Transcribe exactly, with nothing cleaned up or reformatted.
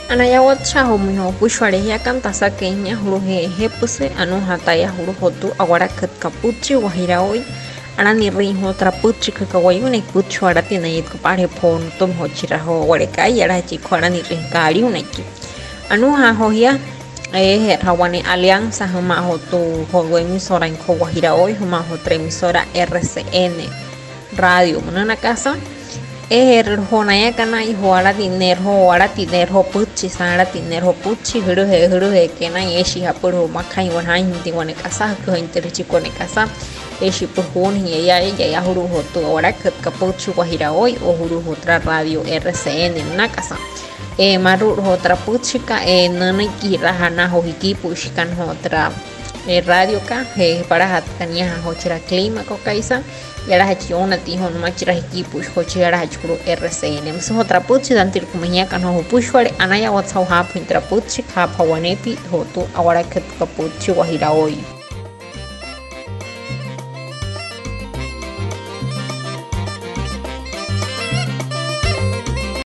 Anaya watcha homiho pushware ya canta saqueña juruje hepuse anu hataya juru hotu agora kat kapuchi wahira hoy anani riho trapuchi kakawayune puchu arati na yit pare pon tum hochira ho wareka yara chi khorani rinkari unaki anu ha hoya eh rawane alianza homa hotu howe emisora en wahira hoy homa otra emisora R C N radio una casa er honaya kana i hoara tiner hoara tiner ho puchi sara tiner ho puchi huru he huru he kena yeshi hapuru makai wana hindi wane kasa ko interchi kone kasa eshi puhun hi ya ya ya huru hotu ahora kat kapuchu wahira hoy o huru otra radio R C N una casa e maru otra puchika e nana kira hana hojiki pushkan otra e radio ka he para hatkania hochira clima ko kaisa yara hachiona tiho no machira equipo hochira hachuru R C N mso otra puchi dantir kumenya kana ho pushware anaya whatsapp ha pintra puchi ha pawanepi hotu ahora kat kapuchi wahira hoy